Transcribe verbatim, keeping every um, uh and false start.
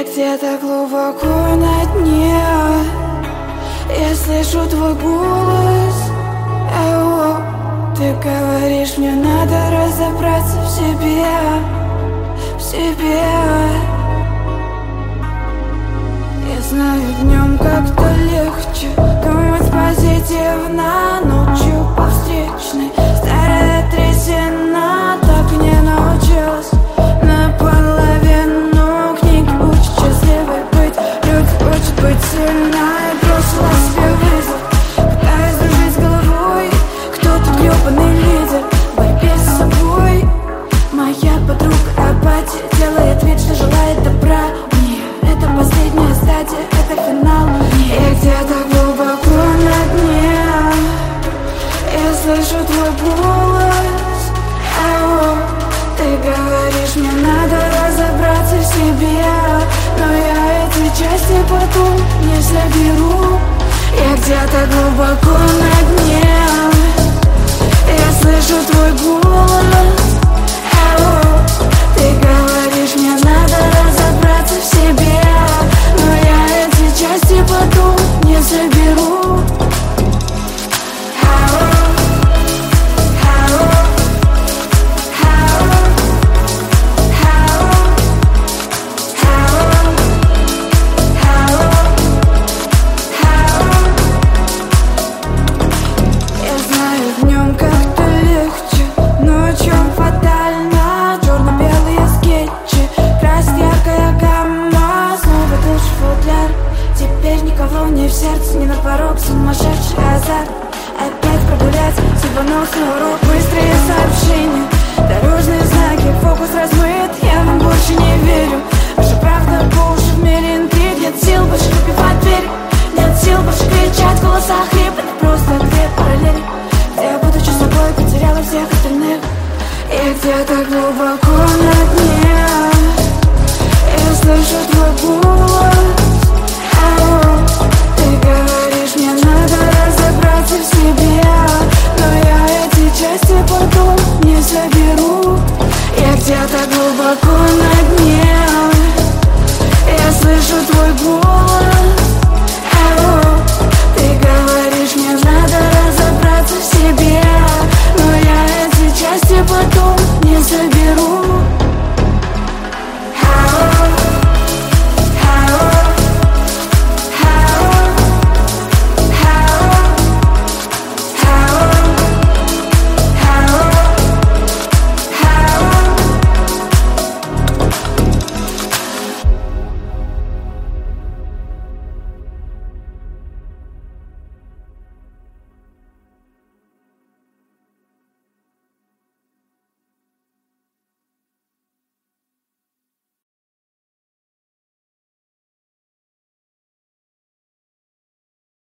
где-то глубоко на дне. Я слышу твой голос. Эу, ты говоришь, мне надо разобраться в себе, в себе. Я знаю, днем как-то легче думать позитивно, ночью по встречной. Старая трясина так и не научилась наполовину книги учит счастливой быть. Люди хочет быть сильной, бросила себе вызов, пытаюсь дружить с головой. Кто-то гребаный лидер в борьбе с собой. Моя подруга апатия делает вид, что желает добра мне. Это последняя стадия, это финал. Я где-то глубоко на дне. Я слышу твой голос. Ау, ты говоришь, мне надо разобраться в себе, но я эти части потом не соберу. Я где-то глубоко на дне. Я слышу твой голос. Ау, ты говоришь, мне надо разобраться в себе, но я эти части потом не соберу. Не в сердце, не на порог, сумасшедший азарт. Опять прогулять, судьбоносный урок, быстрые сообщения, дорожные знаки, фокус размыт, я вам больше не верю. Ваша правда